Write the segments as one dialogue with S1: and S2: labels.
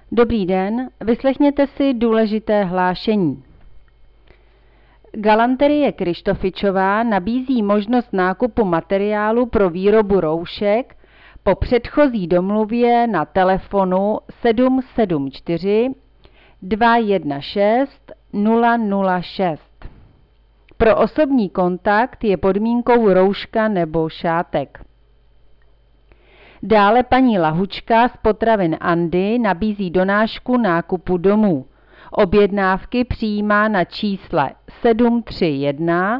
S1: Dobrý den, vyslechněte si důležité hlášení. Galanterie Kryštofičová nabízí možnost nákupu materiálu pro výrobu roušek po předchozí domluvě na telefonu 774 216 006. Pro osobní kontakt je podmínkou rouška nebo šátek. Dále paní Lahučka z potravin Andy nabízí donášku nákupu domů. Objednávky přijímá na čísle 731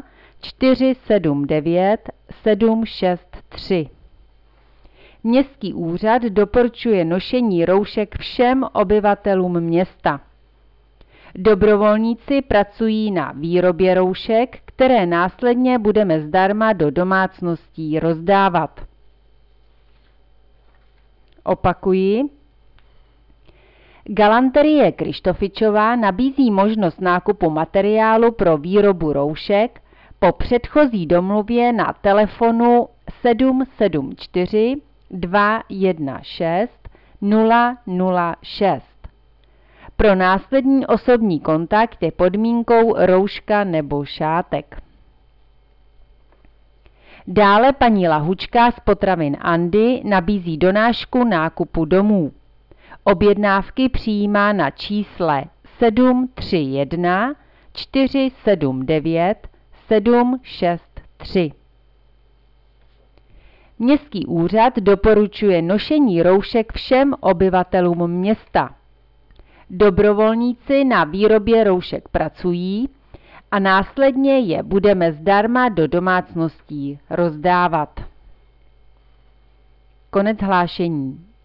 S1: 479 763. Městský úřad doporučuje nošení roušek všem obyvatelům města. Dobrovolníci pracují na výrobě roušek, které následně budeme zdarma do domácností rozdávat. Opakuji. Galanterie Kryštofičová nabízí možnost nákupu materiálu pro výrobu roušek po předchozí domluvě na telefonu 774 216 006. Pro následní osobní kontakt je podmínkou rouška nebo šátek. Dále paní Lahučka z potravin Andy nabízí donášku nákupu domů. Objednávky přijímá na čísle 731 479 763. Městský úřad doporučuje nošení roušek všem obyvatelům města. Dobrovolníci na výrobě roušek pracují a následně je budeme zdarma do domácností rozdávat. Konec hlášení.